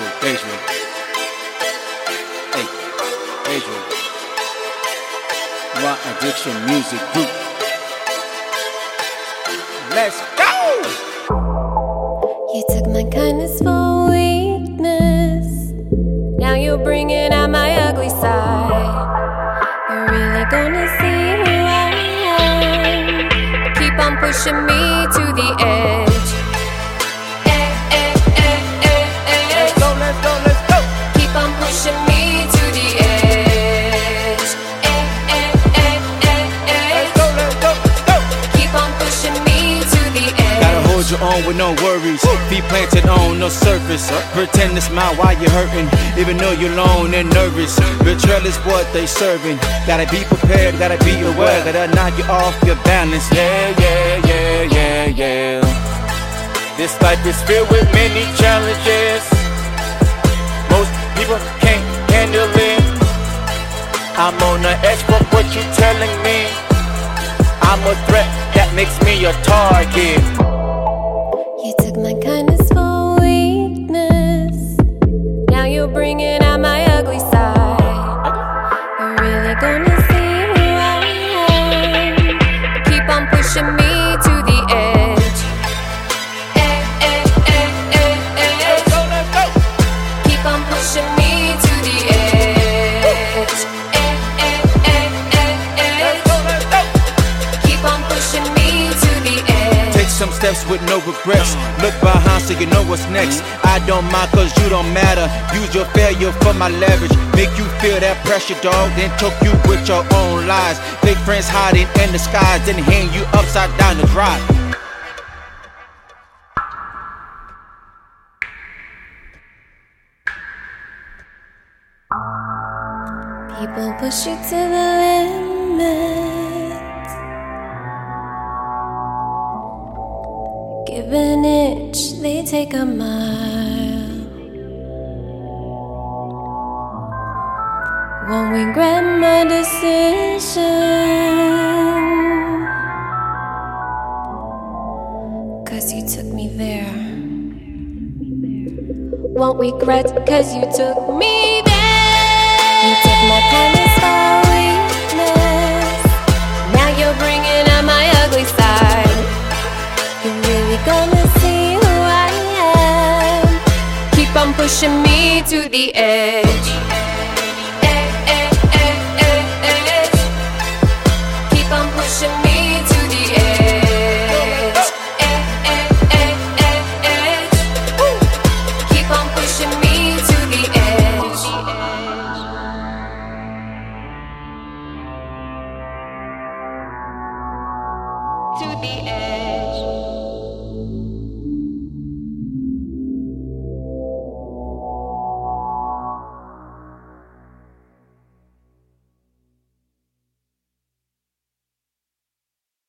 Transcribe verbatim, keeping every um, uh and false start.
Adrian, Adrian. Hey, Adrian. Rock Addiction Music Group. Let's go! You took my kindness for weakness. Now you're bringing out my ugly side. You're really gonna see who I am. Keep on pushing me to the edge. On with no worries, feet planted on no surface. Pretend to smile while you're hurting, even though you're alone and nervous. Betrayal is what they serving. Gotta be prepared, gotta be aware. Gotta knock you off your balance. Yeah, yeah, yeah, yeah, yeah. This life is filled with many challenges. Most people can't handle it. I'm on the edge, but what you telling me? I'm a threat, that makes me a target. You took my kindness for weakness. Now you're bringing out my ugly side. You're really gonna see who I am. Keep on pushing me to the edge. Eh, eh, eh, eh, eh. Let's go, let's go. Keep on pushing me to the edge. Eh, eh, eh, eh, eh. Let's go, let's go. Keep on pushing me to the edge. Take some steps with no regrets. Look behind so you know what's next. I don't mind cause you don't matter. Use your failure for my leverage. Make you feel that pressure, dog. Then choke you with your own lies. Fake friends hiding in the skies. Then hang you upside down to dry. People push you to the limit. Give an inch, they take a mile. Won't regret my decision, 'cause you took me there. Won't regret, 'cause you took me there. You took my kindness for weakness. Now you're bringing out my ugly side. You're really gonna see who I am. Keep on pushing me to the edge. Eh, eh, eh, eh, edge. Keep on pushing me to the edge. Eh, eh, eh, eh, edge. Woo. Keep on pushing me to the edge. To the edge.